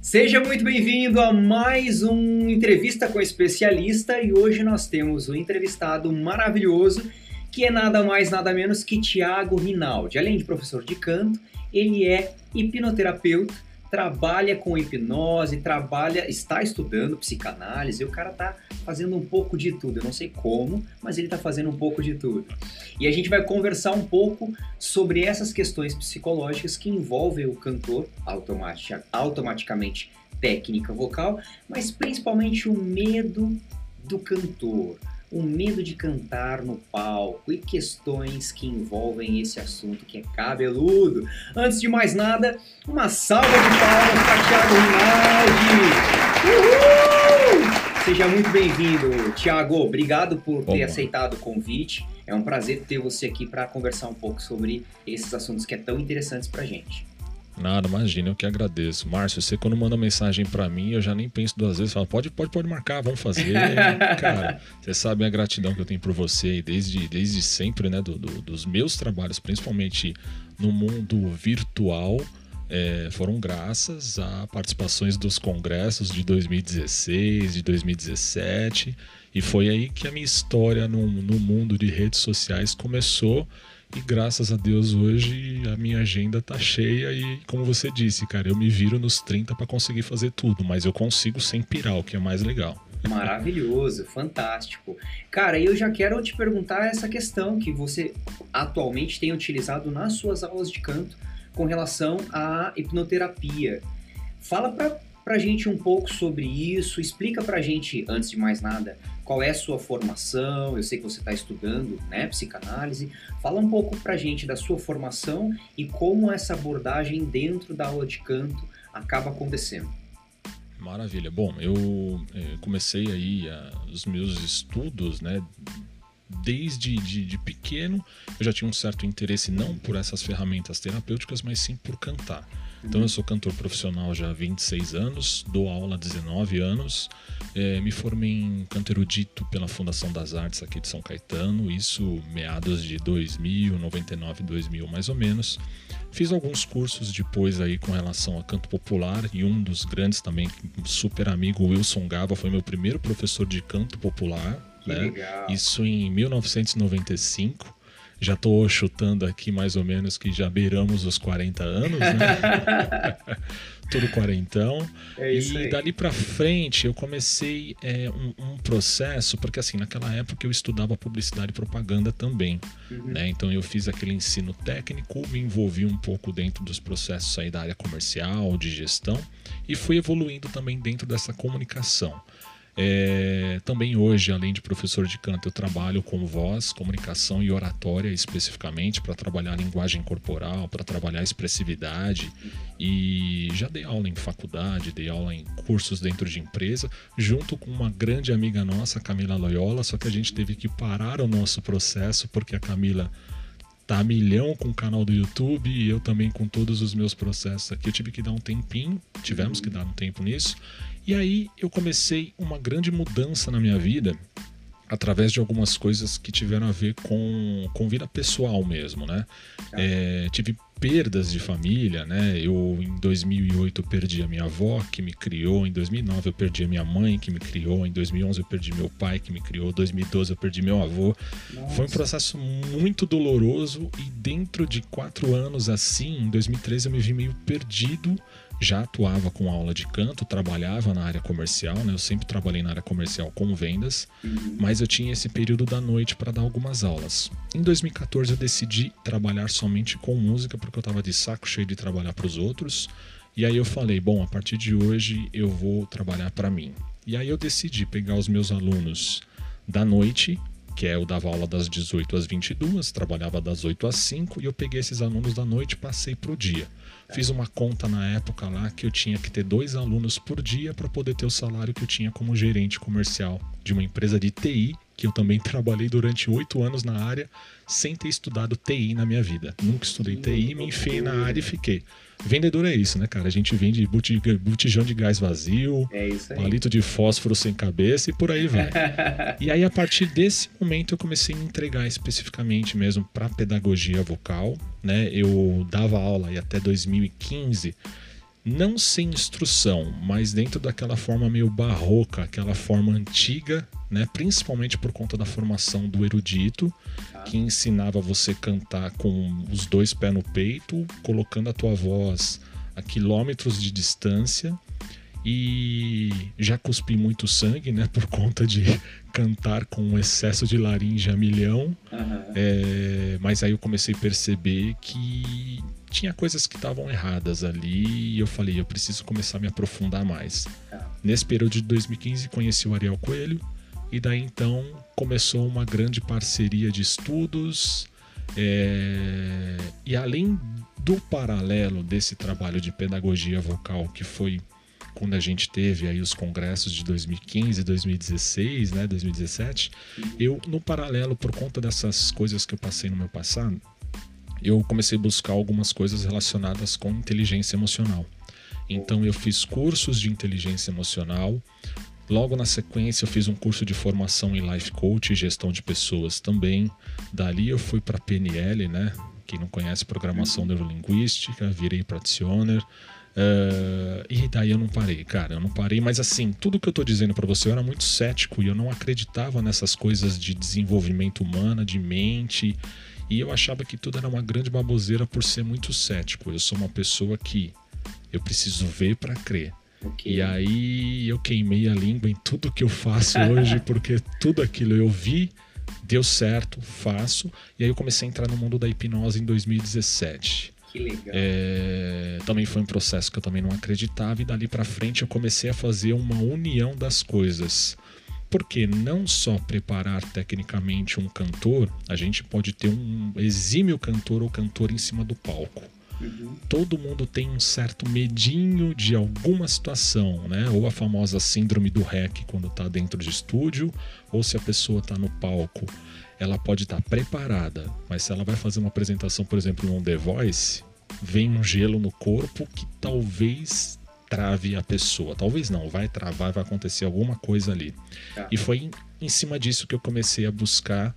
Seja muito bem-vindo a mais um Entrevista com Especialista e hoje nós temos um entrevistado maravilhoso que é nada mais nada menos que Thiago Rinaldi. Além de professor de canto, ele é hipnoterapeuta, trabalha com hipnose, está estudando psicanálise e o cara tá fazendo um pouco de tudo. Eu não sei como, mas ele tá fazendo um pouco de tudo. E a gente vai conversar um pouco sobre essas questões psicológicas que envolvem o cantor, automaticamente técnica vocal, mas principalmente o medo do cantor, o medo de cantar no palco e questões que envolvem esse assunto que é cabeludo. Antes de mais nada, uma salva de palmas para Thiago Rinaldi! Uhul! Seja muito bem-vindo, Thiago. Obrigado por ter aceitado o convite. É um prazer ter você aqui para conversar um pouco sobre esses assuntos que é tão interessantes pra gente. Nada, imagina, eu que agradeço. Márcio, você quando manda mensagem pra mim, eu já nem penso duas vezes, falo, pode marcar, vamos fazer. Cara, você sabe a gratidão que eu tenho por você desde sempre, né, dos meus trabalhos, principalmente no mundo virtual, foram graças a participações dos congressos de 2016, de 2017, e foi aí que a minha história no mundo de redes sociais começou. E graças a Deus hoje a minha agenda tá cheia e, como você disse, cara, eu me viro nos 30 para conseguir fazer tudo, mas eu consigo sem pirar, o que é mais legal. Maravilhoso, fantástico. Cara, eu já quero te perguntar essa questão que você atualmente tem utilizado nas suas aulas de canto com relação à hipnoterapia. Fala pra gente um pouco sobre isso, explica pra gente, antes de mais nada, qual é a sua formação. Eu sei que você está estudando, né, psicanálise. Fala um pouco pra gente da sua formação e como essa abordagem dentro da aula de canto acaba acontecendo. Maravilha. Bom, eu comecei aí os meus estudos, né, desde de pequeno. Eu já tinha um certo interesse não por essas ferramentas terapêuticas, mas sim por cantar. Então eu sou cantor profissional já há 26 anos, dou aula há 19 anos, me formei em canto erudito pela Fundação das Artes aqui de São Caetano, isso meados de 2000, 99, 2000 mais ou menos. Fiz alguns cursos depois aí com relação a canto popular e um dos grandes também, super amigo, Wilson Gava, foi meu primeiro professor de canto popular. Que legal. Isso em 1995. Já estou chutando aqui mais ou menos que já beiramos os 40 anos, né? Todo quarentão. É isso e aí. Dali para frente eu comecei um processo, porque assim, naquela época eu estudava publicidade e propaganda também, né? Então eu fiz aquele ensino técnico, me envolvi um pouco dentro dos processos aí da área comercial, de gestão, e fui evoluindo também dentro dessa comunicação. Também hoje, além de professor de canto, eu trabalho com voz, comunicação e oratória especificamente, para trabalhar a linguagem corporal, para trabalhar a expressividade, e já dei aula em faculdade, dei aula em cursos dentro de empresa, junto com uma grande amiga nossa, Camila Loyola, só que a gente teve que parar o nosso processo porque a Camila tá a milhão com o canal do YouTube e eu também com todos os meus processos aqui. Eu tive que dar um tempinho, tivemos que dar um tempo nisso. E aí eu comecei uma grande mudança na minha vida através de algumas coisas que tiveram a ver com vida pessoal mesmo, né? Tive perdas de família, né? Eu em 2008 eu perdi a minha avó que me criou, em 2009 eu perdi a minha mãe que me criou, em 2011 eu perdi meu pai que me criou, em 2012 eu perdi meu avô. Nossa. Foi um processo muito doloroso e dentro de 4 anos assim, em 2013 eu me vi meio perdido. Já atuava com aula de canto, trabalhava na área comercial, né? Eu sempre trabalhei na área comercial com vendas, mas eu tinha esse período da noite para dar algumas aulas. Em 2014 eu decidi trabalhar somente com música, porque eu estava de saco cheio de trabalhar para os outros. E aí eu falei, bom, a partir de hoje eu vou trabalhar para mim. E aí eu decidi pegar os meus alunos da noite, que eu dava aula das 18 às 22, trabalhava das 8 às 5, e eu peguei esses alunos da noite e passei para o dia. Fiz uma conta na época lá que eu tinha que ter 2 alunos por dia para poder ter o salário que eu tinha como gerente comercial de uma empresa de TI, que eu também trabalhei durante 8 anos na área, sem ter estudado TI na minha vida. Nunca estudei TI, me enfiei na área e fiquei. Vendedor é isso, né, cara? A gente vende botijão de gás vazio, palito de fósforo sem cabeça e por aí vai. E aí, a partir desse momento, eu comecei a me entregar especificamente mesmo para pedagogia vocal, né? Eu dava aula e até 2015 não sem instrução, mas dentro daquela forma meio barroca, aquela forma antiga, né? Principalmente por conta da formação do erudito, que ensinava você a cantar com os 2 pés no peito, colocando a tua voz a quilômetros de distância. E já cuspi muito sangue, né? Por conta de cantar com um excesso de laringe a milhão. Mas aí eu comecei a perceber que tinha coisas que estavam erradas ali. E eu falei, eu preciso começar a me aprofundar mais. Nesse período de 2015 conheci o Ariel Coelho. E daí então começou uma grande parceria de estudos. E além do paralelo desse trabalho de pedagogia vocal, que foi quando a gente teve aí os congressos de 2015, 2016, né, 2017, eu, no paralelo, por conta dessas coisas que eu passei no meu passado, eu comecei a buscar algumas coisas relacionadas com inteligência emocional. Então eu fiz cursos de inteligência emocional. Logo na sequência eu fiz um curso de formação em Life Coach e gestão de pessoas também. Dali eu fui para a PNL, né? Quem não conhece programação neurolinguística, virei practitioner. E daí eu não parei, cara, eu não parei. Mas assim, tudo que eu tô dizendo para você, eu era muito cético e eu não acreditava nessas coisas de desenvolvimento humano, de mente. E eu achava que tudo era uma grande baboseira por ser muito cético. Eu sou uma pessoa que eu preciso ver para crer. E aí eu queimei a língua em tudo que eu faço hoje, porque tudo aquilo eu vi, deu certo, faço. E aí eu comecei a entrar no mundo da hipnose em 2017. Que legal. Também foi um processo que eu também não acreditava, e dali pra frente eu comecei a fazer uma união das coisas. Porque não só preparar tecnicamente um cantor, a gente pode ter um exímio cantor ou cantor em cima do palco. Todo mundo tem um certo medinho de alguma situação, né? Ou a famosa síndrome do REC quando está dentro de estúdio, ou se a pessoa está no palco, ela pode estar preparada, mas se ela vai fazer uma apresentação, por exemplo, num The Voice, vem um gelo no corpo que talvez trave a pessoa. Talvez não, vai travar, vai acontecer alguma coisa ali. E foi em cima disso que eu comecei a buscar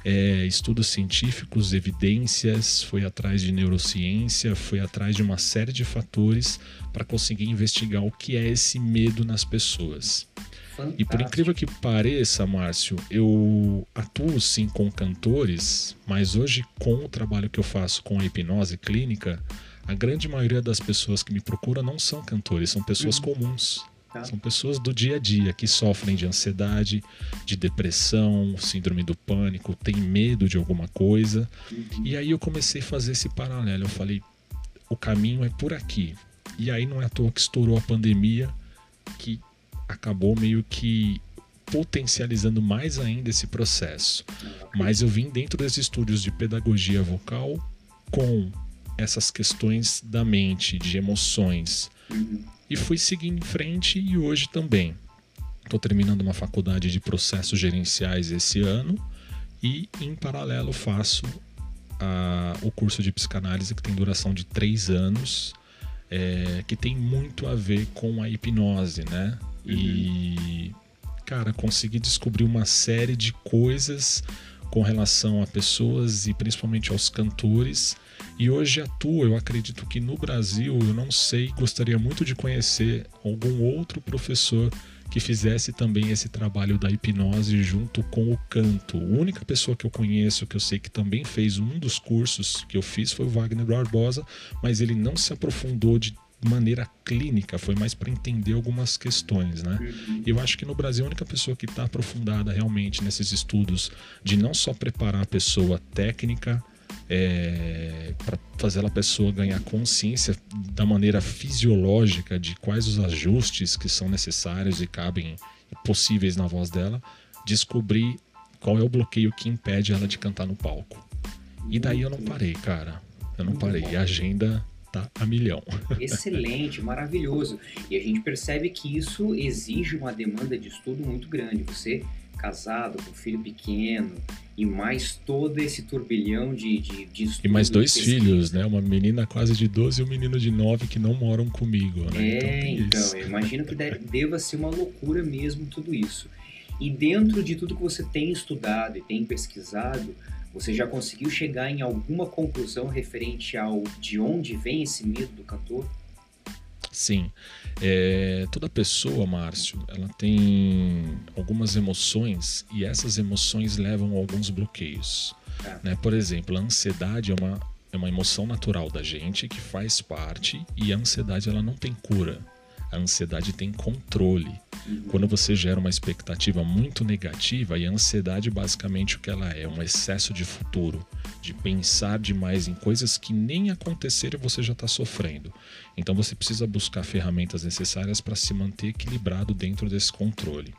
estudos científicos, evidências, fui atrás de neurociência, fui atrás de uma série de fatores para conseguir investigar o que é esse medo nas pessoas. Fantástico. E por incrível que pareça, Márcio, eu atuo sim com cantores, mas hoje com o trabalho que eu faço com a hipnose clínica, a grande maioria das pessoas que me procuram não são cantores, são pessoas comuns. São pessoas do dia a dia que sofrem de ansiedade, de depressão, síndrome do pânico, têm medo de alguma coisa. E aí eu comecei a fazer esse paralelo. Eu falei, o caminho é por aqui. E aí não é à toa que estourou a pandemia, que acabou meio que potencializando mais ainda esse processo. Mas eu vim dentro desses estúdios de pedagogia vocal com essas questões da mente, de emoções. E fui seguindo em frente e hoje também. Estou terminando uma faculdade de processos gerenciais esse ano e, em paralelo, faço o curso de psicanálise que tem duração de 3 anos, que tem muito a ver com a hipnose, né? E, cara, consegui descobrir uma série de coisas com relação a pessoas e principalmente aos cantores. E hoje atuo, eu acredito que no Brasil, eu não sei, gostaria muito de conhecer algum outro professor que fizesse também esse trabalho da hipnose junto com o canto. A única pessoa que eu conheço, que eu sei que também fez um dos cursos que eu fiz, foi o Wagner Barbosa, mas ele não se aprofundou de maneira clínica, foi mais para entender algumas questões, né? Eu acho que no Brasil a única pessoa que está aprofundada realmente nesses estudos de não só preparar a pessoa técnica, para fazer a pessoa ganhar consciência da maneira fisiológica de quais os ajustes que são necessários e cabem possíveis na voz dela, descobrir qual é o bloqueio que impede ela de cantar no palco. E daí eu não parei, cara. Eu não parei. A agenda tá a milhão. Excelente, maravilhoso. E a gente percebe que isso exige uma demanda de estudo muito grande. Você casado, com filho pequeno, e mais todo esse turbilhão de estudo. E mais 2 filhos, né? Uma menina quase de 12 e um menino de 9 que não moram comigo, né? Então eu imagino que deva ser uma loucura mesmo tudo isso. E dentro de tudo que você tem estudado e tem pesquisado, você já conseguiu chegar em alguma conclusão referente ao de onde vem esse medo do cantor? Sim. Toda pessoa, Márcio, ela tem algumas emoções e essas emoções levam a alguns bloqueios. Né? Por exemplo, a ansiedade é uma emoção natural da gente que faz parte, e a ansiedade ela não tem cura. A ansiedade tem controle. Quando você gera uma expectativa muito negativa, e a ansiedade basicamente o que ela é um excesso de futuro, de pensar demais em coisas que nem aconteceram e você já está sofrendo. Então você precisa buscar ferramentas necessárias para se manter equilibrado dentro desse controle.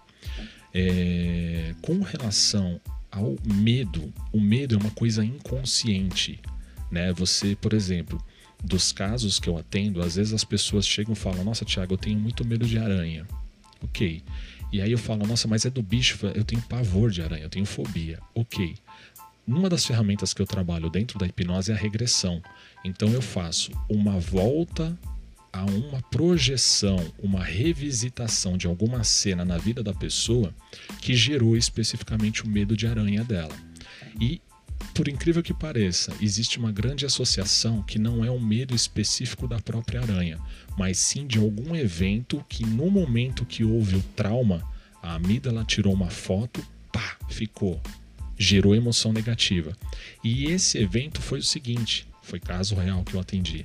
Com relação ao medo, o medo é uma coisa inconsciente, né? Você, por exemplo, dos casos que eu atendo, às vezes as pessoas chegam e falam: nossa, Thiago, eu tenho muito medo de aranha. Ok. E aí eu falo: nossa, mas é do bicho, eu tenho pavor de aranha, eu tenho fobia. Ok. Uma das ferramentas que eu trabalho dentro da hipnose é a regressão. Então eu faço uma volta a uma projeção, uma revisitação de alguma cena na vida da pessoa que gerou especificamente o medo de aranha dela. E, por incrível que pareça, existe uma grande associação que não é um medo específico da própria aranha, mas sim de algum evento que, no momento que houve o trauma, a amígdala tirou uma foto, pá, ficou, gerou emoção negativa. E esse evento foi o seguinte, foi caso real que eu atendi.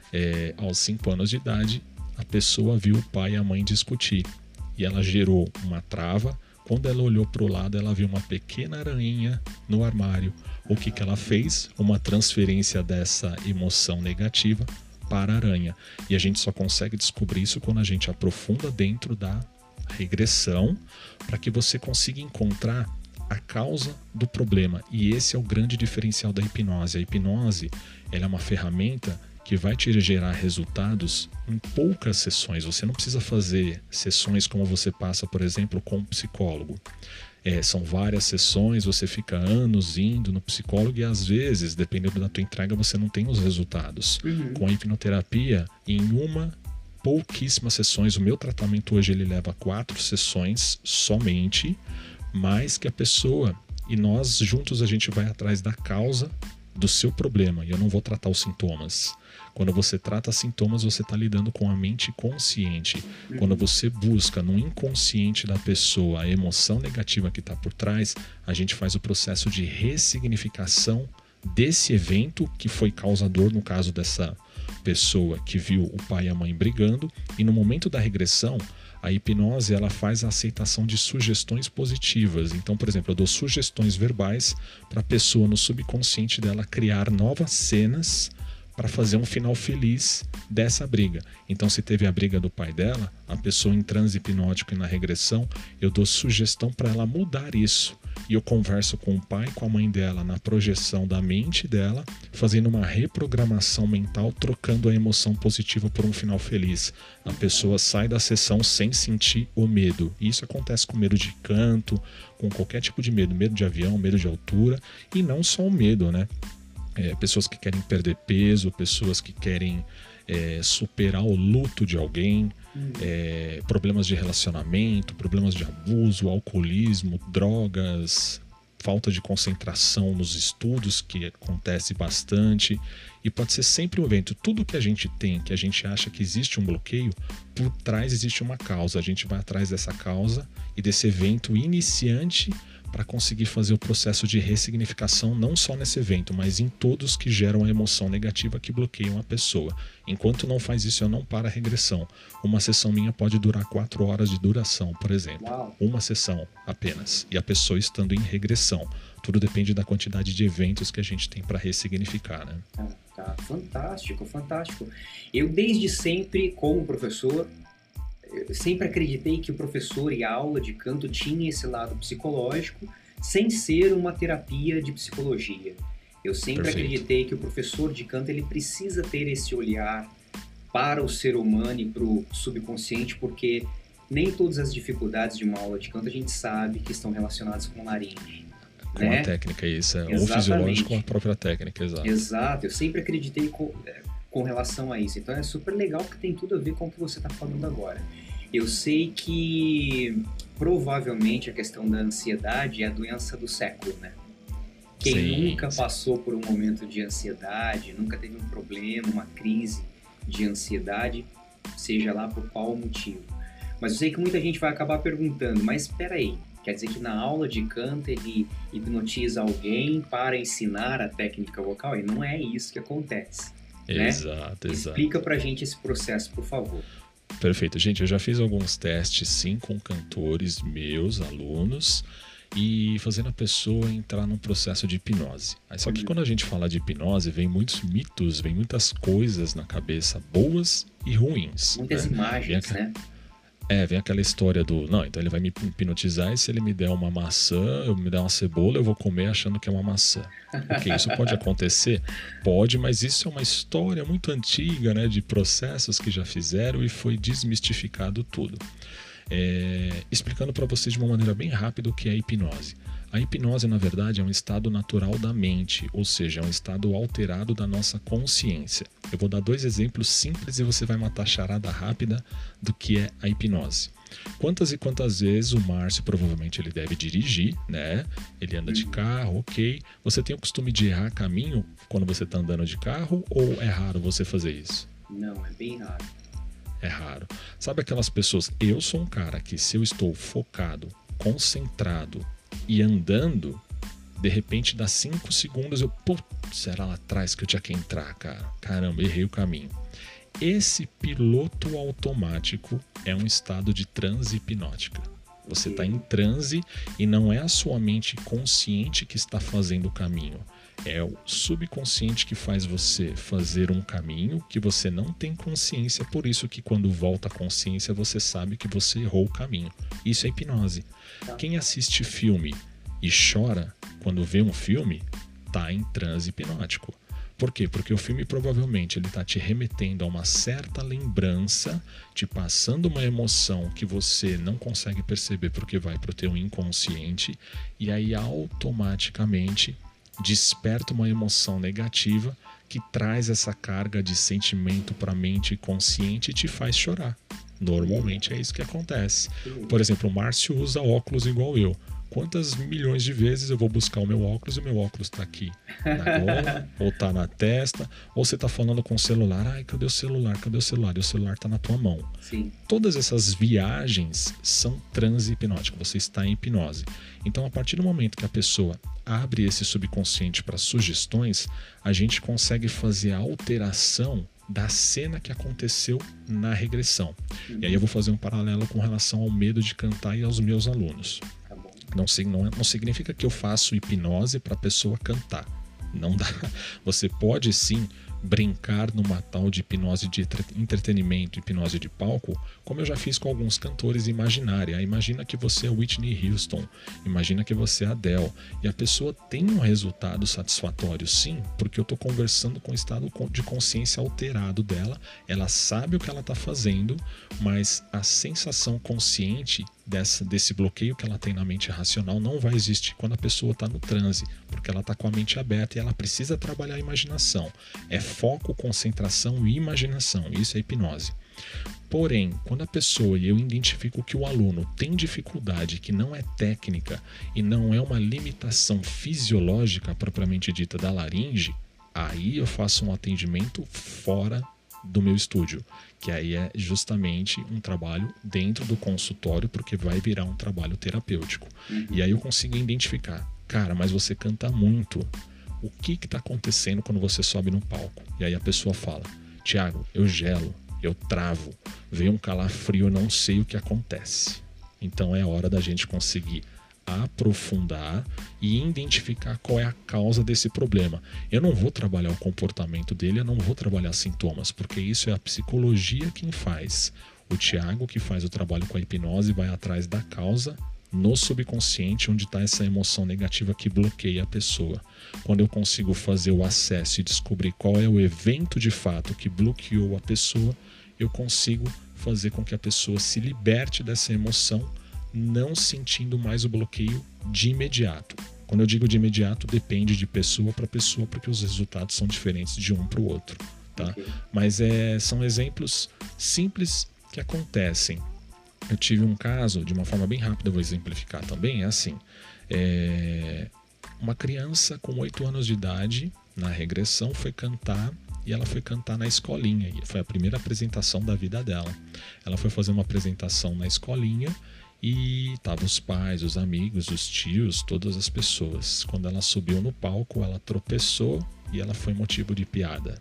Aos 5 anos de idade, a pessoa viu o pai e a mãe discutir, e ela gerou uma trava. Quando ela olhou para o lado, ela viu uma pequena aranha no armário. O que ela fez? Uma transferência dessa emoção negativa para a aranha. E a gente só consegue descobrir isso quando a gente aprofunda dentro da regressão, para que você consiga encontrar a causa do problema. E esse é o grande diferencial da hipnose. A hipnose, ela é uma ferramenta que vai te gerar resultados em poucas sessões. Você não precisa fazer sessões como você passa, por exemplo, com um psicólogo. São várias sessões, você fica anos indo no psicólogo e às vezes, dependendo da tua entrega, você não tem os resultados. Com a hipnoterapia, em pouquíssimas sessões, o meu tratamento hoje ele leva 4 sessões somente, mas que a pessoa, e nós juntos a gente vai atrás da causa do seu problema, e eu não vou tratar os sintomas. Quando você trata sintomas, você está lidando com a mente consciente. Quando você busca no inconsciente da pessoa a emoção negativa que está por trás, a gente faz o processo de ressignificação desse evento que foi causador, no caso dessa pessoa que viu o pai e a mãe brigando, e no momento da regressão, a hipnose ela faz a aceitação de sugestões positivas. Então, por exemplo, eu dou sugestões verbais para a pessoa no subconsciente dela criar novas cenas para fazer um final feliz dessa briga. Então, se teve a briga do pai dela, a pessoa em transe hipnótico e na regressão, eu dou sugestão para ela mudar isso. E eu converso com o pai e com a mãe dela na projeção da mente dela, fazendo uma reprogramação mental, trocando a emoção positiva por um final feliz. A pessoa sai da sessão sem sentir o medo. E isso acontece com medo de canto, com qualquer tipo de medo. Medo de avião, medo de altura. E não só o medo, né? Pessoas que querem perder peso, pessoas que querem superar o luto de alguém, problemas de relacionamento, problemas de abuso, alcoolismo, drogas, falta de concentração nos estudos, que acontece bastante, e pode ser sempre um evento. Tudo que a gente tem, que a gente acha que existe um bloqueio, por trás existe uma causa. A gente vai atrás dessa causa e desse evento iniciante para conseguir fazer o processo de ressignificação não só nesse evento, mas em todos que geram a emoção negativa que bloqueiam a pessoa. Enquanto não faz isso, eu não paro a regressão. Uma sessão minha pode durar 4 horas de duração, por exemplo. Uau. Uma sessão apenas. E a pessoa estando em regressão. Tudo depende da quantidade de eventos que a gente tem para ressignificar, né? Tá. Fantástico, fantástico. Eu desde sempre, como professor, eu sempre acreditei que o professor e a aula de canto tinha esse lado psicológico, sem ser uma terapia de psicologia. Eu sempre acreditei que o professor de canto ele precisa ter esse olhar para o ser humano e para o subconsciente, porque nem todas as dificuldades de uma aula de canto a gente sabe que estão relacionadas com o laringe. Com a técnica, isso. Ou fisiológico ou a própria técnica, exato. Exato, eu sempre acreditei com relação a isso. Então é super legal que tem tudo a ver com o que você está falando agora. Eu sei que provavelmente a questão da ansiedade é a doença do século, né? Quem nunca passou por um momento de ansiedade, nunca teve um problema, uma crise de ansiedade, seja lá por qual motivo. Mas eu sei que muita gente vai acabar perguntando, mas espera aí, quer dizer que na aula de canto ele hipnotiza alguém para ensinar a técnica vocal? E não é isso que acontece, né? Exato. Explica pra gente esse processo, por favor. Perfeito. Gente, eu já fiz alguns testes, sim, com cantores meus, alunos, e fazendo a pessoa entrar num processo de hipnose. Só que quando a gente fala de hipnose, vem muitos mitos, vem muitas coisas na cabeça, boas e ruins. Muitas imagens, né? Vem aquela história do, não, então ele vai me hipnotizar e se ele me der uma maçã, me der uma cebola, eu vou comer achando que é uma maçã. Ok, isso pode acontecer? Pode, mas isso é uma história muito antiga, né, de processos que já fizeram e foi desmistificado tudo. Explicando para vocês de uma maneira bem rápida o que é a hipnose. A hipnose, na verdade, é um estado natural da mente, ou seja, é um estado alterado da nossa consciência. Eu vou dar 2 exemplos simples e você vai matar a charada rápida do que é a hipnose. Quantas e quantas vezes o Márcio, provavelmente ele deve dirigir, né? Ele anda de carro, ok. Você tem o costume de errar caminho quando você está andando de carro ou é raro você fazer isso? Não, é bem raro. É raro. Sabe aquelas pessoas? Eu sou um cara que se eu estou focado, concentrado e andando, de repente dá 5 segundos eu, putz, era lá atrás que eu tinha que entrar, cara. Caramba, errei o caminho. Esse piloto automático é um estado de transe hipnótica. Você está em transe e não é a sua mente consciente que está fazendo o caminho. É o subconsciente que faz você fazer um caminho que você não tem consciência, por isso que quando volta a consciência você sabe que você errou o caminho. Isso é hipnose. Quem assiste filme e chora quando vê um filme, está em transe hipnótico. Por quê? Porque o filme provavelmente ele está te remetendo a uma certa lembrança, te passando uma emoção que você não consegue perceber porque vai para o teu inconsciente e aí automaticamente desperta uma emoção negativa que traz essa carga de sentimento para a mente consciente e te faz chorar. Normalmente é isso que acontece. Por exemplo, o Márcio usa óculos igual eu. Quantas milhões de vezes eu vou buscar o meu óculos e o meu óculos está aqui na gola, ou está na testa, ou você está falando com o celular, ai, cadê o celular? Cadê o celular? E o celular está na tua mão. Sim. Todas essas viagens são transe hipnótico, você está em hipnose. Então, a partir do momento que a pessoa abre esse subconsciente para sugestões, a gente consegue fazer a alteração da cena que aconteceu na regressão. E aí eu vou fazer um paralelo com relação ao medo de cantar e aos meus alunos. Não significa que eu faço hipnose para a pessoa cantar. Não dá. Você pode sim brincar numa tal de hipnose de entretenimento, hipnose de palco, como eu já fiz com alguns cantores imaginária. Imagina que você é Whitney Houston, imagina que você é Adele, e a pessoa tem um resultado satisfatório sim, porque eu estou conversando com o estado de consciência alterado dela, ela sabe o que ela está fazendo, mas a sensação consciente desse bloqueio que ela tem na mente racional não vai existir quando a pessoa está no transe, porque ela está com a mente aberta e ela precisa trabalhar a imaginação. É foco, concentração e imaginação. Isso é hipnose. Porém, quando a pessoa e eu identifico que o aluno tem dificuldade que não é técnica e não é uma limitação fisiológica propriamente dita da laringe, aí eu faço um atendimento fora do meu estúdio, que aí é justamente um trabalho dentro do consultório, porque vai virar um trabalho terapêutico. E aí eu consigo identificar, cara, mas você canta muito. O que está acontecendo quando você sobe no palco? E aí a pessoa fala, Thiago, eu gelo, eu travo, veio um calafrio, eu não sei o que acontece. Então é hora da gente conseguir aprofundar e identificar qual é a causa desse problema. Eu não vou trabalhar o comportamento dele, eu não vou trabalhar sintomas, porque isso é a psicologia quem faz. O Thiago, que faz o trabalho com a hipnose, vai atrás da causa no subconsciente, onde está essa emoção negativa que bloqueia a pessoa. Quando eu consigo fazer o acesso e descobrir qual é o evento de fato que bloqueou a pessoa, eu consigo fazer com que a pessoa se liberte dessa emoção, não sentindo mais o bloqueio de imediato. Quando eu digo de imediato, depende de pessoa para pessoa, porque os resultados são diferentes de um para o outro. Tá? Okay. Mas são exemplos simples que acontecem. Eu tive um caso, de uma forma bem rápida, eu vou exemplificar também, é assim. Uma criança com 8 anos de idade, na regressão, foi cantar e ela foi cantar na escolinha. E foi a primeira apresentação da vida dela. Ela foi fazer uma apresentação na escolinha e estavam os pais, os amigos, os tios, todas as pessoas. Quando ela subiu no palco, ela tropeçou e ela foi motivo de piada.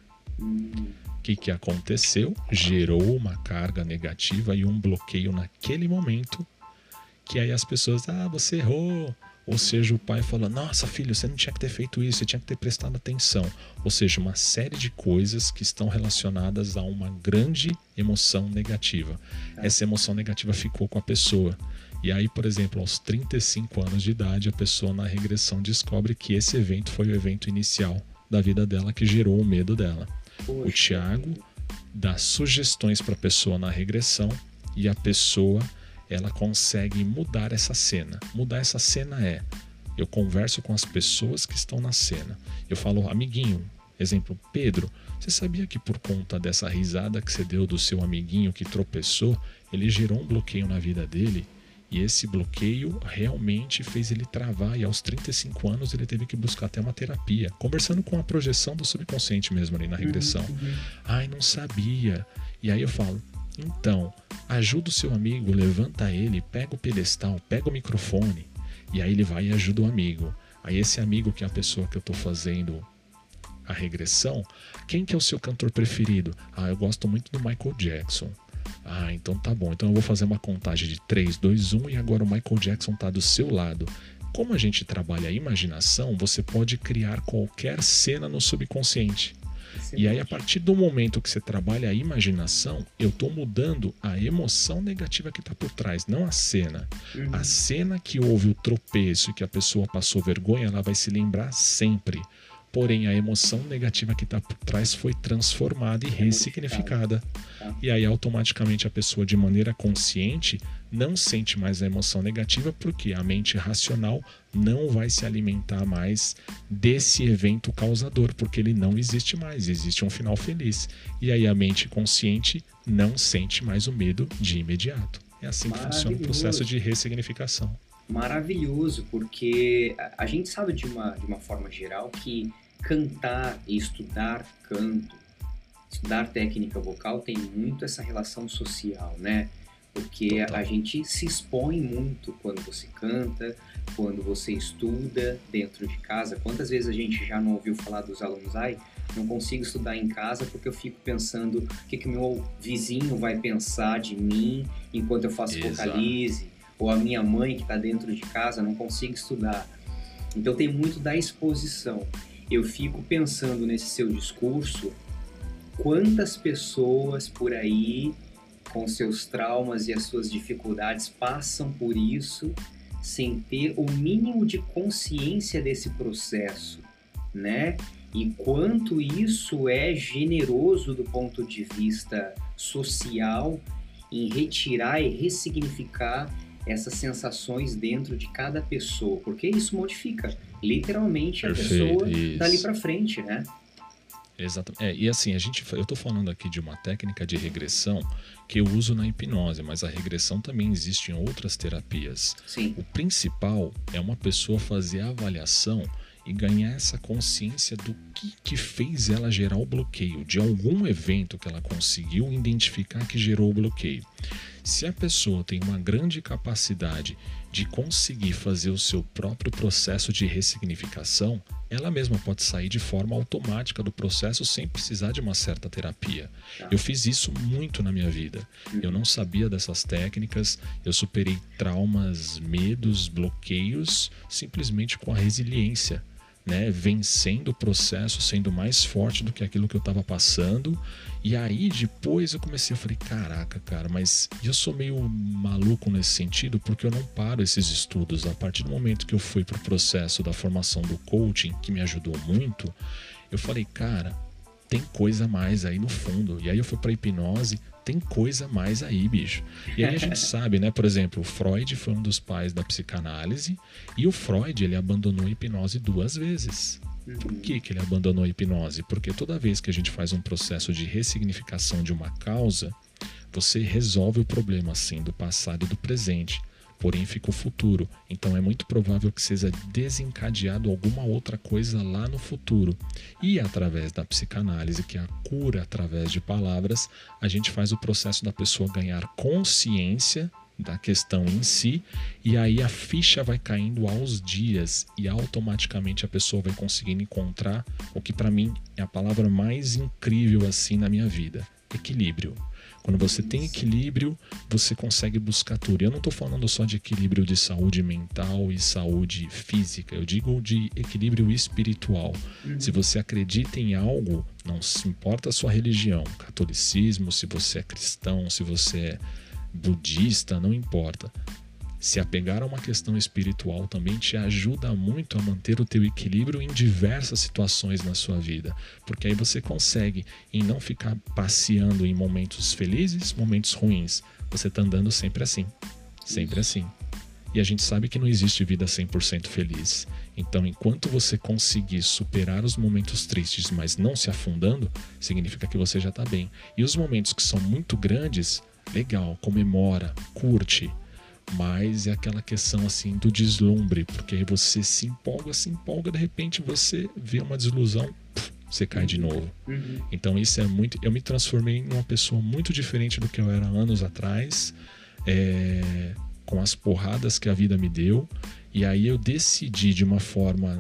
O que aconteceu? Gerou uma carga negativa e um bloqueio naquele momento, que aí as pessoas, você errou. Ou seja, o pai falou, nossa filho, você não tinha que ter feito isso, você tinha que ter prestado atenção. Ou seja, uma série de coisas que estão relacionadas a uma grande emoção negativa. Essa emoção negativa ficou com a pessoa. E aí, por exemplo, aos 35 anos de idade, a pessoa na regressão descobre que esse evento foi o evento inicial da vida dela que gerou o medo dela. O Thiago dá sugestões para a pessoa na regressão e a pessoa, ela consegue mudar essa cena. Mudar essa cena eu converso com as pessoas que estão na cena. Eu falo, amiguinho, exemplo, Pedro, você sabia que por conta dessa risada que você deu do seu amiguinho que tropeçou, ele gerou um bloqueio na vida dele? E esse bloqueio realmente fez ele travar, e aos 35 anos ele teve que buscar até uma terapia, conversando com a projeção do subconsciente mesmo ali na regressão. Ai, não sabia. E aí eu falo, então, ajuda o seu amigo, levanta ele, pega o pedestal, pega o microfone, e aí ele vai e ajuda o amigo. Aí esse amigo, que é a pessoa que eu estou fazendo a regressão, quem que é o seu cantor preferido? Eu gosto muito do Michael Jackson. Então tá bom, então eu vou fazer uma contagem de 3, 2, 1 e agora o Michael Jackson tá do seu lado. Como a gente trabalha a imaginação, você pode criar qualquer cena no subconsciente. E aí, a partir do momento que você trabalha a imaginação, eu tô mudando a emoção negativa que tá por trás, não a cena. A cena que houve o tropeço e que a pessoa passou vergonha, ela vai se lembrar sempre. Porém, a emoção negativa que está por trás foi transformada e ressignificada. E aí, automaticamente, a pessoa, de maneira consciente, não sente mais a emoção negativa, porque a mente racional não vai se alimentar mais desse evento causador, porque ele não existe mais, existe um final feliz. E aí, a mente consciente não sente mais o medo de imediato. É assim que funciona o processo de ressignificação. Maravilhoso, porque a gente sabe de uma forma geral que cantar e estudar canto, estudar técnica vocal tem muito essa relação social, né? Porque a gente se expõe muito quando você canta, quando você estuda dentro de casa. Quantas vezes a gente já não ouviu falar dos alunos, não consigo estudar em casa porque eu fico pensando o que o meu vizinho vai pensar de mim enquanto eu faço vocalize, ou a minha mãe que está dentro de casa, não consigo estudar. Então tem muito da exposição. Eu fico pensando nesse seu discurso, quantas pessoas por aí, com seus traumas e as suas dificuldades, passam por isso sem ter o mínimo de consciência desse processo, né? E quanto isso é generoso do ponto de vista social em retirar e ressignificar essas sensações dentro de cada pessoa, porque isso modifica literalmente a pessoa dali para frente, né? Exatamente. E assim, eu tô falando aqui de uma técnica de regressão que eu uso na hipnose, mas a regressão também existe em outras terapias. Sim. O principal é uma pessoa fazer a avaliação e ganhar essa consciência do que fez ela gerar o bloqueio, de algum evento que ela conseguiu identificar que gerou o bloqueio. Se a pessoa tem uma grande capacidade de conseguir fazer o seu próprio processo de ressignificação, ela mesma pode sair de forma automática do processo sem precisar de uma certa terapia. Eu fiz isso muito na minha vida. Eu não sabia dessas técnicas, eu superei traumas, medos, bloqueios, simplesmente com a resiliência, né? Vencendo o processo, sendo mais forte do que aquilo que eu estava passando. E aí depois eu falei, caraca, cara, mas eu sou meio maluco nesse sentido, porque eu não paro esses estudos. A partir do momento que eu fui para o processo da formação do coaching, que me ajudou muito, eu falei, cara, tem coisa mais aí no fundo. E aí eu fui para hipnose, tem coisa mais aí, bicho. E aí a gente sabe, né? Por exemplo, o Freud foi um dos pais da psicanálise, e o Freud, ele abandonou a hipnose 2 vezes. Por que ele abandonou a hipnose? Porque toda vez que a gente faz um processo de ressignificação de uma causa, você resolve o problema, assim, do passado e do presente. porém fica o futuro. Então é muito provável que seja desencadeado alguma outra coisa lá no futuro. E através da psicanálise, que é a cura através de palavras, a gente faz o processo da pessoa ganhar consciência da questão em si, e aí a ficha vai caindo aos dias e automaticamente a pessoa vai conseguindo encontrar o que para mim é a palavra mais incrível assim na minha vida: equilíbrio. Quando você tem equilíbrio, você consegue buscar tudo. Eu não estou falando só de equilíbrio de saúde mental e saúde física, eu digo de equilíbrio espiritual. Se você acredita em algo, não se importa a sua religião, catolicismo, se você é cristão, se você é budista, não importa. Se apegar a uma questão espiritual também te ajuda muito a manter o teu equilíbrio em diversas situações na sua vida, porque aí você consegue em não ficar passeando em momentos felizes, momentos ruins. Você está andando sempre assim, sempre assim. E a gente sabe que não existe vida 100% feliz. Então, enquanto você conseguir superar os momentos tristes, mas não se afundando, significa que você já está bem. E os momentos que são muito grandes, legal, comemora, curte, mas é aquela questão assim do deslumbre, porque aí você se empolga, de repente você vê uma desilusão, você cai de novo. Então isso é muito... Eu me transformei em uma pessoa muito diferente do que eu era anos atrás, com as porradas que a vida me deu, e aí eu decidi de uma forma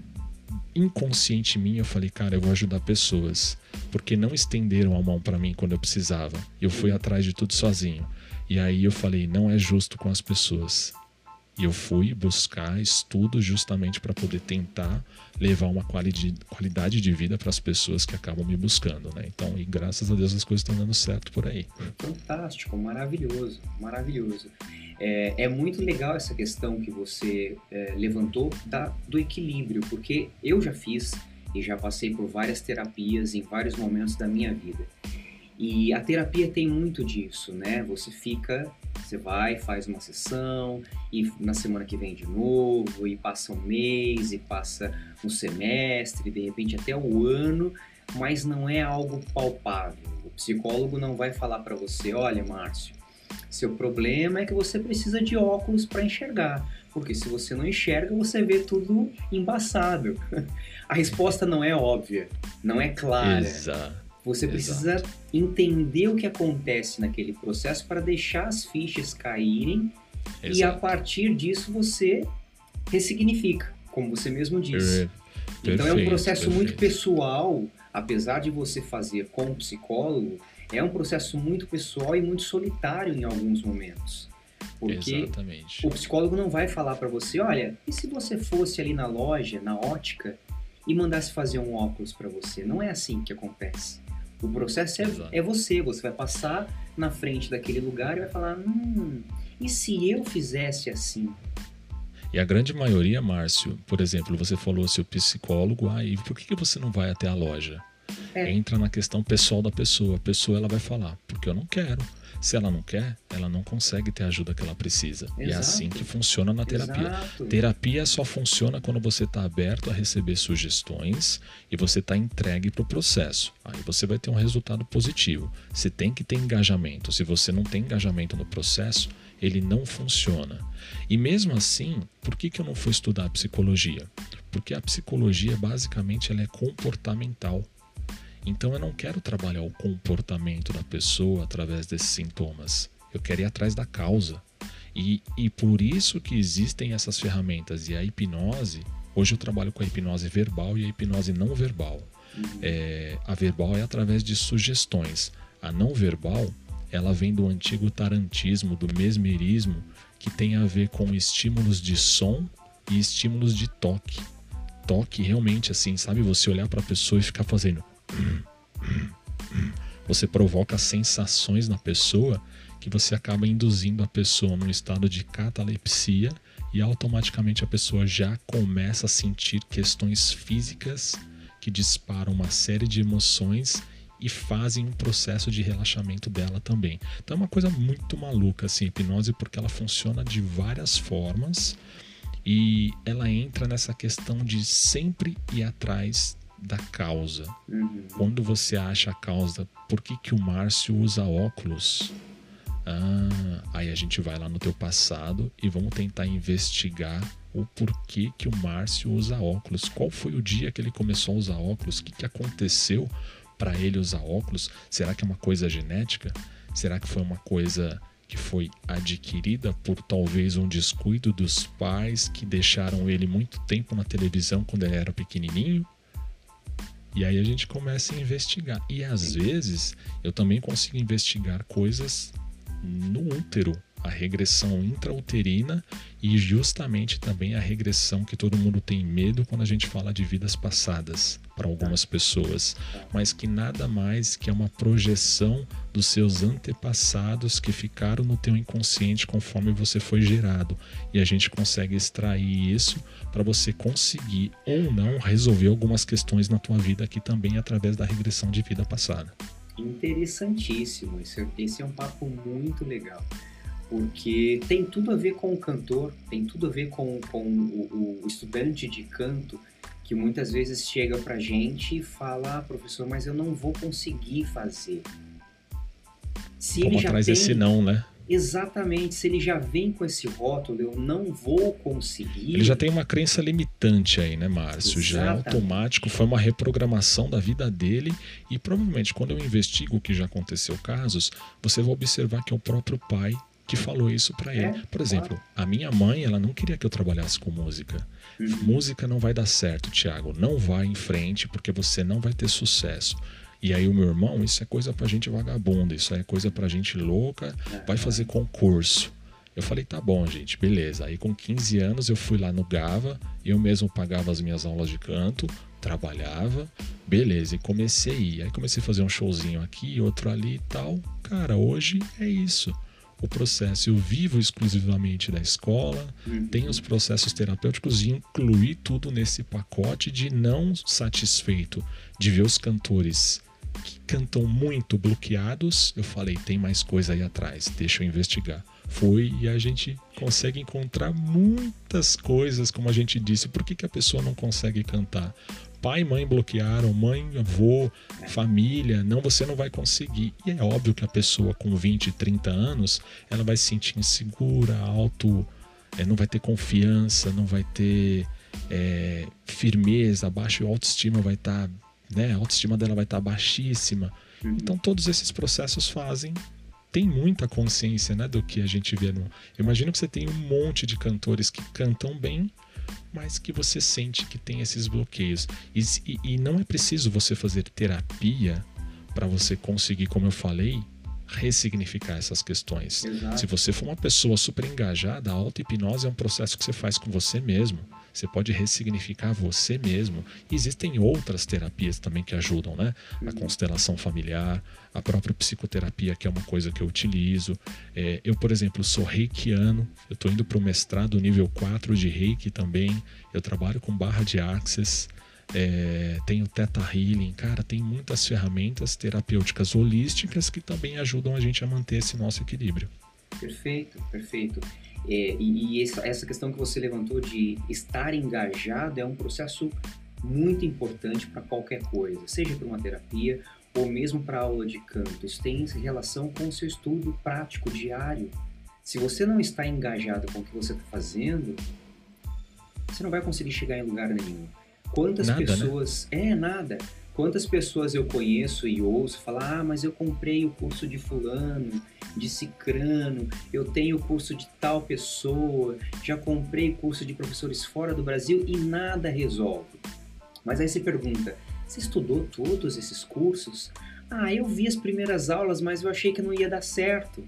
inconsciente minha, eu falei, cara, eu vou ajudar pessoas, porque não estenderam a mão para mim quando eu precisava. Eu fui atrás de tudo sozinho. E aí eu falei, não é justo com as pessoas. E eu fui buscar estudo justamente para poder tentar levar uma qualidade de vida para as pessoas que acabam me buscando, né? Então, e graças a Deus as coisas estão dando certo por aí. Fantástico, maravilhoso, maravilhoso. É muito legal essa questão que você levantou do equilíbrio, porque eu já fiz e já passei por várias terapias em vários momentos da minha vida. E a terapia tem muito disso, né? Você vai, faz uma sessão, e na semana que vem de novo, e passa um mês, e passa um semestre, de repente até um ano, mas não é algo palpável. O psicólogo não vai falar para você, olha, Márcio, seu problema é que você precisa de óculos para enxergar, porque se você não enxerga, você vê tudo embaçado. A resposta não é óbvia, não é clara. Exato. Você precisa entender o que acontece naquele processo para deixar as fichas caírem. Exato. E a partir disso você ressignifica, como você mesmo disse. Então é um processo muito pessoal, apesar de você fazer com o psicólogo, é um processo muito pessoal e muito solitário em alguns momentos. Porque exatamente. O psicólogo não vai falar para você, olha, e se você fosse ali na loja, na ótica, e mandasse fazer um óculos para você? Não é assim que acontece. O processo é você vai passar na frente daquele lugar e vai falar, e se eu fizesse assim? E a grande maioria, Márcio, por exemplo, você falou seu psicólogo, e por que você não vai até a loja? Entra na questão pessoal da pessoa. A pessoa ela vai falar, porque eu não quero. Se ela não quer, ela não consegue ter a ajuda que ela precisa. Exato. E é assim que funciona na terapia. Exato. Terapia só funciona quando você está aberto a receber sugestões e você está entregue para o processo. Aí você vai ter um resultado positivo. Você tem que ter engajamento. Se você não tem engajamento no processo, ele não funciona. E mesmo assim, por que eu não fui estudar psicologia? Porque a psicologia, basicamente, ela é comportamental. Então eu não quero trabalhar o comportamento da pessoa através desses sintomas. Eu quero ir atrás da causa. E por isso que existem essas ferramentas. E a hipnose, hoje eu trabalho com a hipnose verbal e a hipnose não verbal. A verbal é através de sugestões. A não verbal, ela vem do antigo tarantismo, do mesmerismo, que tem a ver com estímulos de som e estímulos de toque. Toque realmente assim, sabe? Você olhar para a pessoa e ficar fazendo... Você provoca sensações na pessoa que você acaba induzindo a pessoa num estado de catalepsia e automaticamente a pessoa já começa a sentir questões físicas que disparam uma série de emoções e fazem um processo de relaxamento dela também. Então é uma coisa muito maluca assim, a hipnose, porque ela funciona de várias formas e ela entra nessa questão de sempre ir atrás da causa. Quando você acha a causa, por que o Márcio usa óculos? Aí a gente vai lá no teu passado e vamos tentar investigar o porquê que o Márcio usa óculos. Qual foi o dia que ele começou a usar óculos? O que aconteceu para ele usar óculos? Será que é uma coisa genética? Será que foi uma coisa que foi adquirida por talvez um descuido dos pais que deixaram ele muito tempo na televisão quando ele era pequenininho? E aí a gente começa a investigar. E às vezes eu também consigo investigar coisas no útero, a regressão intrauterina e justamente também a regressão que todo mundo tem medo quando a gente fala de vidas passadas para algumas pessoas, mas que nada mais que é uma projeção dos seus antepassados que ficaram no teu inconsciente conforme você foi gerado, e a gente consegue extrair isso para você conseguir ou não resolver algumas questões na tua vida aqui também através da regressão de vida passada. Interessantíssimo, esse é um papo muito legal, porque tem tudo a ver com o cantor, tem tudo a ver com o estudante de canto, que muitas vezes chega pra gente e fala: professor, mas eu não vou conseguir fazer. Se Vamos ele já atrás tem... desse não, né? Exatamente, se ele já vem com esse rótulo, eu não vou conseguir. Ele já tem uma crença limitante aí, né, Márcio? Exatamente. Já é automático, foi uma reprogramação da vida dele, e provavelmente quando eu investigo o que já aconteceu casos, você vai observar que é o próprio pai que falou isso pra ele. Por exemplo, a minha mãe, ela não queria que eu trabalhasse com música. Música não vai dar certo, Thiago, não vai em frente porque você não vai ter sucesso. E aí o meu irmão, isso é coisa pra gente vagabunda, isso é coisa pra gente louca, vai fazer concurso. Eu falei, tá bom, gente, beleza. Aí com 15 anos eu fui lá no Gava, eu mesmo pagava as minhas aulas de canto, trabalhava, beleza, e comecei a ir. Aí comecei a fazer um showzinho aqui, outro ali e tal. Cara, hoje é isso. O processo, eu vivo exclusivamente da escola, tenho os processos terapêuticos e incluí tudo nesse pacote de não satisfeito de ver os cantores que cantam muito bloqueados. Eu falei, tem mais coisa aí atrás, deixa eu investigar. Fui e a gente consegue encontrar muitas coisas, como a gente disse. Por que a pessoa não consegue cantar? Pai e mãe bloquearam, mãe, avô, família, não, você não vai conseguir. E é óbvio que a pessoa com 20, 30 anos, ela vai se sentir insegura, não vai ter confiança, não vai ter firmeza, baixa autoestima vai estar, né, a autoestima dela vai estar baixíssima. Então todos esses processos tem muita consciência, né, do que a gente vê no... Eu imagino que você tem um monte de cantores que cantam bem, mas que você sente que tem esses bloqueios. E não é preciso você fazer terapia para você conseguir, como eu falei, ressignificar essas questões. Exato. Se você for uma pessoa super engajada, a auto-hipnose é um processo que você faz com você mesmo. Você pode ressignificar você mesmo. Existem outras terapias também que ajudam, né? A constelação familiar, a própria psicoterapia, que é uma coisa que eu utilizo. Eu, por exemplo, sou reikiano, eu estou indo para o mestrado nível 4 de reiki também. Eu trabalho com barra de access, tenho Theta Healing. Cara, tem muitas ferramentas terapêuticas holísticas que também ajudam a gente a manter esse nosso equilíbrio. Perfeito, perfeito. Essa questão que você levantou de estar engajado é um processo muito importante para qualquer coisa, seja para uma terapia ou mesmo para aula de canto. Isso tem relação com o seu estudo prático diário. Se você não está engajado com o que você está fazendo, você não vai conseguir chegar em lugar nenhum. Quantas pessoas... Né? Nada. Quantas pessoas eu conheço e ouço falar: mas eu comprei o curso de fulano, de cicrano, eu tenho o curso de tal pessoa, já comprei curso de professores fora do Brasil e nada resolve. Mas aí você pergunta: você estudou todos esses cursos? Eu vi as primeiras aulas, mas eu achei que não ia dar certo.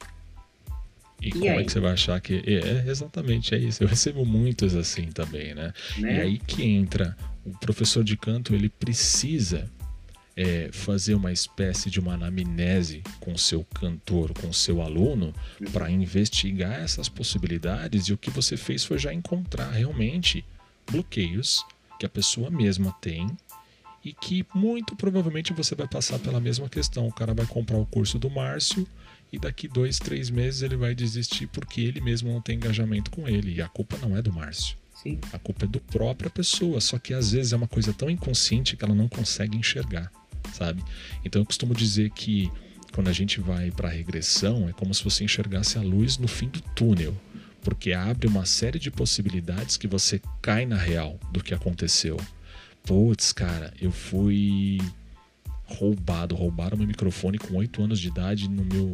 E como aí? É que você vai achar que... exatamente, é isso. Eu recebo muitos assim também, né? E aí que entra... O professor de canto, ele precisa fazer uma espécie de uma anamnese com o seu cantor, com o seu aluno, para investigar essas possibilidades, e o que você fez foi já encontrar realmente bloqueios que a pessoa mesma tem e que muito provavelmente você vai passar pela mesma questão. O cara vai comprar o curso do Márcio e daqui 2, 3 meses ele vai desistir porque ele mesmo não tem engajamento com ele, e a culpa não é do Márcio. Sim. A culpa é da própria pessoa, só que às vezes é uma coisa tão inconsciente que ela não consegue enxergar, sabe? Então eu costumo dizer que quando a gente vai para a regressão, é como se você enxergasse a luz no fim do túnel, porque abre uma série de possibilidades que você cai na real do que aconteceu. Putz, cara, eu fui roubaram meu microfone com 8 anos de idade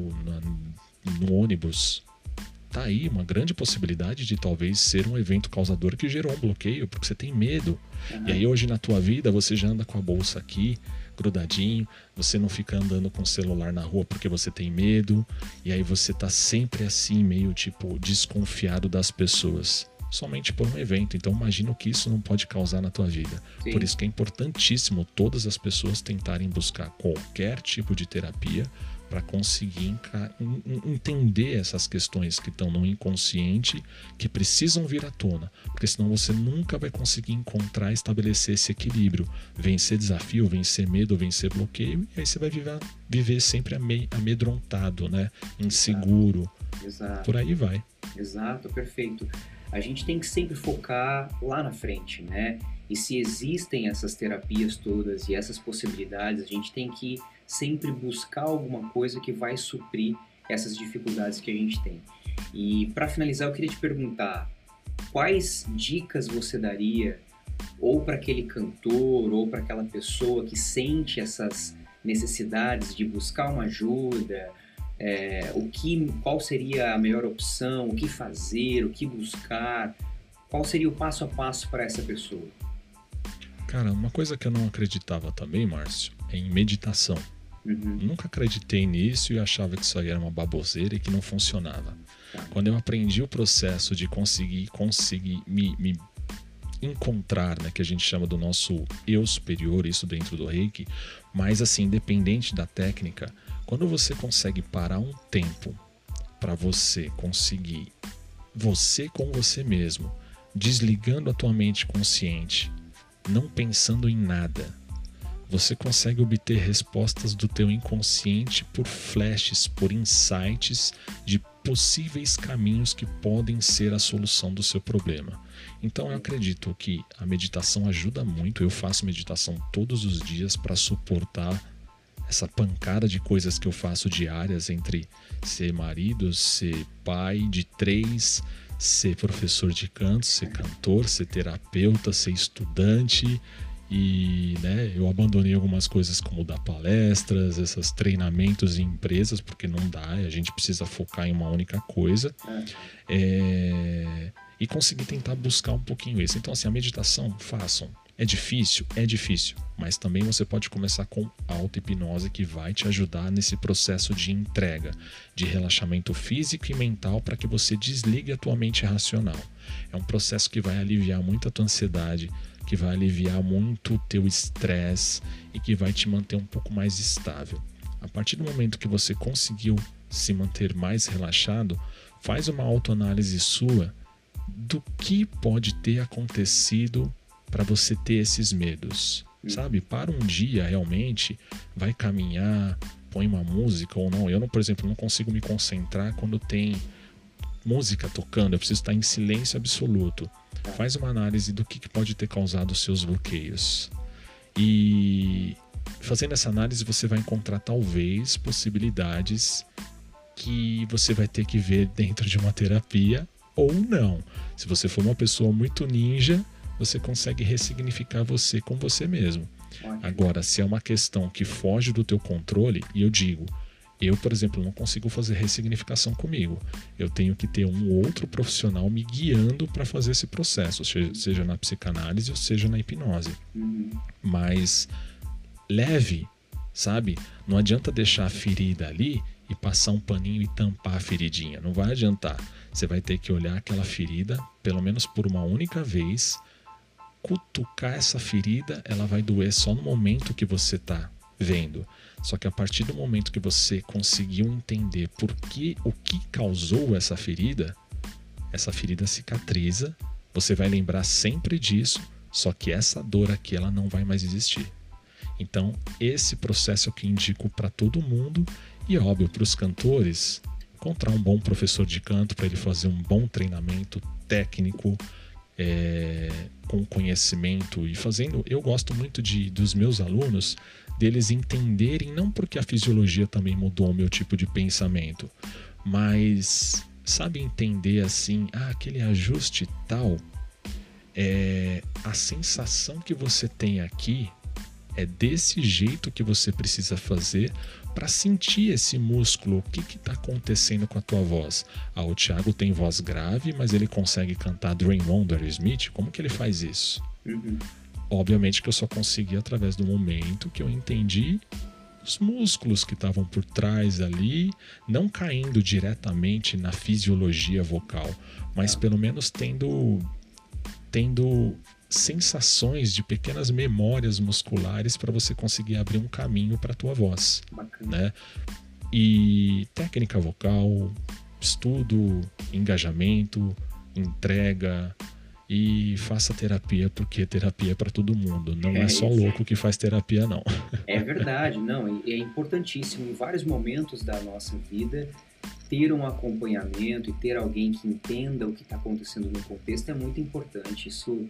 no ônibus. Tá aí uma grande possibilidade de talvez ser um evento causador que gerou um bloqueio, porque você tem medo. E aí hoje na tua vida você já anda com a bolsa aqui, grudadinho, você não fica andando com o celular na rua porque você tem medo, e aí você tá sempre assim, meio tipo desconfiado das pessoas, somente por um evento. Então imagina o que isso não pode causar na tua vida. Sim. Por isso que é importantíssimo todas as pessoas tentarem buscar qualquer tipo de terapia para conseguir entender essas questões que estão no inconsciente, que precisam vir à tona, porque senão você nunca vai conseguir encontrar e estabelecer esse equilíbrio, vencer desafio, vencer medo, vencer bloqueio, e aí você vai viver sempre amedrontado, né? Inseguro. Exato. Por aí vai. Exato, perfeito. A gente tem que sempre focar lá na frente, né? E se existem essas terapias todas e essas possibilidades, a gente tem que sempre buscar alguma coisa que vai suprir essas dificuldades que a gente tem. E para finalizar, eu queria te perguntar, quais dicas você daria ou para aquele cantor ou para aquela pessoa que sente essas necessidades de buscar uma ajuda, qual seria a melhor opção, o que fazer, o que buscar, qual seria o passo a passo para essa pessoa? Cara, uma coisa que eu não acreditava também, Márcio, é em meditação. Nunca acreditei nisso e achava que isso aí era uma baboseira e que não funcionava. Quando eu aprendi o processo de conseguir me encontrar, né, que a gente chama do nosso eu superior, isso dentro do Reiki, mas assim, independente da técnica, quando você consegue parar um tempo para você conseguir, você com você mesmo, desligando a tua mente consciente, não pensando em nada, você consegue obter respostas do teu inconsciente por flashes, por insights de possíveis caminhos que podem ser a solução do seu problema. Então eu acredito que a meditação ajuda muito. Eu faço meditação todos os dias para suportar essa pancada de coisas que eu faço diárias, entre ser marido, ser pai de 3, ser professor de canto, ser cantor, ser terapeuta, ser estudante. E né, eu abandonei algumas coisas como dar palestras, esses treinamentos em empresas, porque não dá, a gente precisa focar em uma única coisa. E conseguir tentar buscar um pouquinho isso. Então assim, a meditação, façam. É difícil, mas também você pode começar com auto-hipnose, que vai te ajudar nesse processo de entrega, de relaxamento físico e mental, para que você desligue a tua mente racional. É um processo que vai aliviar muito a tua ansiedade, que vai aliviar muito o teu estresse e que vai te manter um pouco mais estável. A partir do momento que você conseguiu se manter mais relaxado, faz uma autoanálise sua do que pode ter acontecido para você ter esses medos. Sabe? Para um dia realmente, vai caminhar, põe uma música ou não. Eu, por exemplo, não consigo me concentrar quando tem música tocando, eu preciso estar em silêncio absoluto. Faz uma análise do que pode ter causado os seus bloqueios. E fazendo essa análise, você vai encontrar talvez possibilidades que você vai ter que ver dentro de uma terapia ou não. Se você for uma pessoa muito ninja, você consegue ressignificar você com você mesmo. Agora, se é uma questão que foge do teu controle, e eu digo, eu, por exemplo, não consigo fazer ressignificação comigo. Eu tenho que ter um outro profissional me guiando para fazer esse processo, seja na psicanálise ou seja na hipnose. Mas leve, sabe? Não adianta deixar a ferida ali e passar um paninho e tampar a feridinha. Não vai adiantar. Você vai ter que olhar aquela ferida, pelo menos por uma única vez, cutucar essa ferida, ela vai doer só no momento que você está vendo. Só que a partir do momento que você conseguiu entender o que causou essa ferida cicatriza, você vai lembrar sempre disso, só que essa dor aqui ela não vai mais existir. Então esse processo é o que indico para todo mundo, e óbvio, para os cantores, encontrar um bom professor de canto para ele fazer um bom treinamento técnico, com conhecimento e fazendo... Eu gosto muito dos meus alunos, deles entenderem, não porque a fisiologia também mudou o meu tipo de pensamento, mas, sabe, entender assim, aquele ajuste tal, a sensação que você tem aqui é desse jeito que você precisa fazer para sentir esse músculo. O que está acontecendo com a tua voz? O Thiago tem voz grave, mas ele consegue cantar Dream On do Aerosmith. Como que ele faz isso? Obviamente que eu só consegui através do momento que eu entendi os músculos que estavam por trás ali, não caindo diretamente na fisiologia vocal, mas pelo menos tendo sensações de pequenas memórias musculares para você conseguir abrir um caminho para a tua voz. Bacana. Né? E técnica vocal, estudo, engajamento, entrega, e faça terapia, porque terapia é para todo mundo. Não é só louco que faz terapia, não. É verdade, não. É importantíssimo em vários momentos da nossa vida ter um acompanhamento e ter alguém que entenda o que está acontecendo no contexto é muito importante. Isso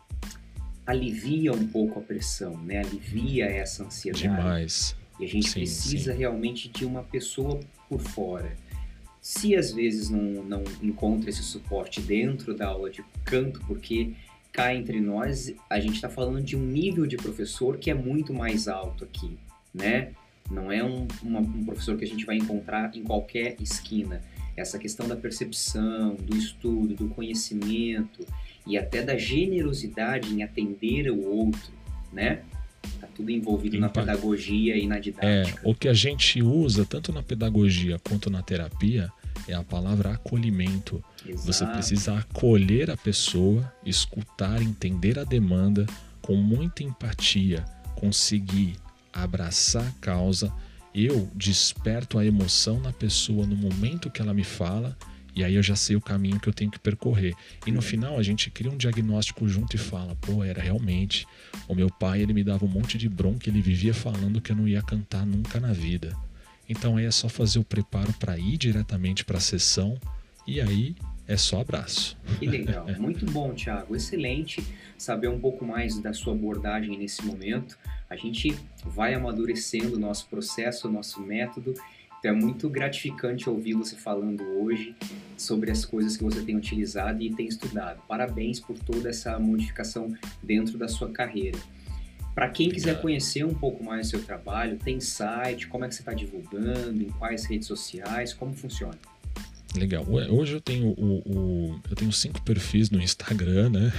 alivia um pouco a pressão, né? Alivia essa ansiedade. Demais. E a gente precisa realmente de uma pessoa por fora. Se às vezes não encontra esse suporte dentro da aula de canto, porque cá entre nós a gente está falando de um nível de professor que é muito mais alto aqui, né? Não é um professor que a gente vai encontrar em qualquer esquina. Essa questão da percepção, do estudo, do conhecimento e até da generosidade em atender o outro, né? Tá tudo envolvido na pedagogia e na didática. O que a gente usa tanto na pedagogia quanto na terapia é a palavra acolhimento. Exato. Você precisa acolher a pessoa, escutar, entender a demanda, com muita empatia, conseguir abraçar a causa. Eu desperto a emoção na pessoa no momento que ela me fala, e aí eu já sei o caminho que eu tenho que percorrer. E no final a gente cria um diagnóstico junto e fala, era realmente. O meu pai, ele me dava um monte de bronca, ele vivia falando que eu não ia cantar nunca na vida. Então aí é só fazer o preparo para ir diretamente para a sessão, e aí é só abraço. Que legal, muito bom, Thiago, excelente saber um pouco mais da sua abordagem nesse momento. A gente vai amadurecendo o nosso processo, o nosso método. Então é muito gratificante ouvir você falando hoje sobre as coisas que você tem utilizado e tem estudado. Parabéns por toda essa modificação dentro da sua carreira. Para quem quiser conhecer um pouco mais do seu trabalho, tem site, como é que você está divulgando, em quais redes sociais, como funciona? Legal. Hoje eu tenho eu tenho 5 perfis no Instagram, né?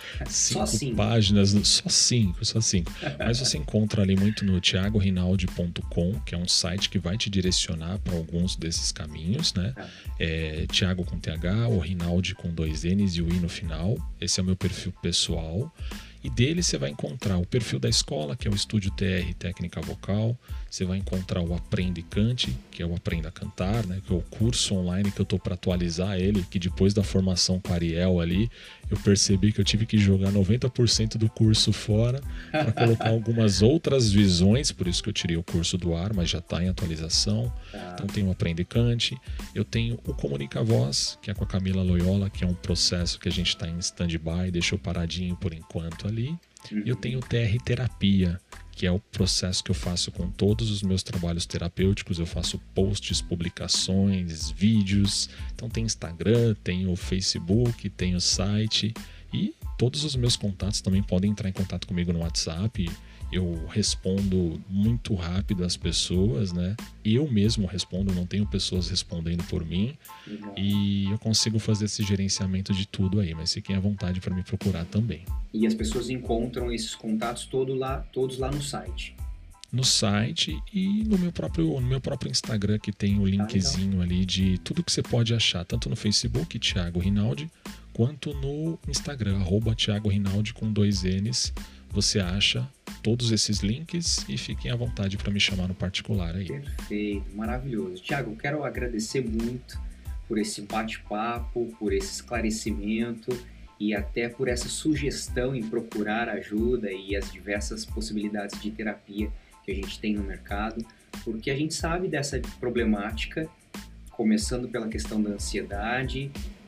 5 páginas, só 5. Mas você encontra ali muito no thiagorinaldi.com, que é um site que vai te direcionar para alguns desses caminhos, né? Thiago com TH, o Rinaldi com 2 N's e o I no final. Esse é o meu perfil pessoal. E dele você vai encontrar o perfil da escola, que é o Estúdio TR Técnica Vocal. Você vai encontrar o Aprenda e Cante, que é o Aprenda a Cantar, né? Que é o curso online que eu tô para atualizar ele, que depois da formação com a Ariel ali, eu percebi que eu tive que jogar 90% do curso fora para colocar algumas outras visões, por isso que eu tirei o curso do ar, mas já está em atualização. Então tem o Aprenda e Cante. Eu tenho o Comunica Voz, que é com a Camila Loyola, que é um processo que a gente está em stand-by, deixou paradinho por enquanto ali. E eu tenho o TR Terapia, que é o processo que eu faço com todos os meus trabalhos terapêuticos. Eu faço posts, publicações, vídeos. Então tem Instagram, tem o Facebook, tem o site. E todos os meus contatos também podem entrar em contato comigo no WhatsApp. Eu respondo muito rápido às pessoas, né? Eu mesmo respondo, não tenho pessoas respondendo por mim. Legal. E eu consigo fazer esse gerenciamento de tudo aí, mas fiquem à vontade para me procurar também. E as pessoas encontram esses contatos todos lá no site? No site e no meu próprio Instagram, que tem o linkzinho ali de tudo que você pode achar, tanto no Facebook, Thiago Rinaldi, quanto no Instagram, @Thiago Rinaldi com 2 N's. Você acha todos esses links e fiquem à vontade para me chamar no particular aí. Perfeito, maravilhoso. Thiago, eu quero agradecer muito por esse bate-papo, por esse esclarecimento e até por essa sugestão em procurar ajuda e as diversas possibilidades de terapia que a gente tem no mercado, porque a gente sabe dessa problemática, começando pela questão da ansiedade,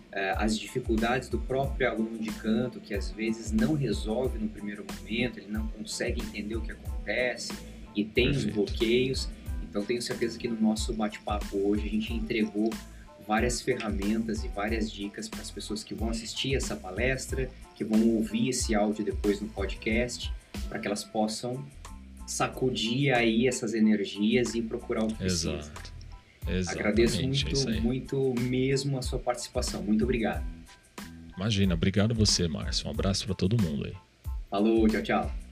as dificuldades do próprio aluno de canto, que às vezes não resolve no primeiro momento, ele não consegue entender o que acontece e tem os bloqueios. Então tenho certeza que no nosso bate-papo hoje a gente entregou várias ferramentas e várias dicas para as pessoas que vão assistir essa palestra, que vão ouvir esse áudio depois no podcast, para que elas possam sacudir aí essas energias e procurar o que precisa. Exato. Agradeço muito mesmo a sua participação. Muito obrigado. Imagina, obrigado você, Márcio. Um abraço para todo mundo aí. Falou, tchau, tchau.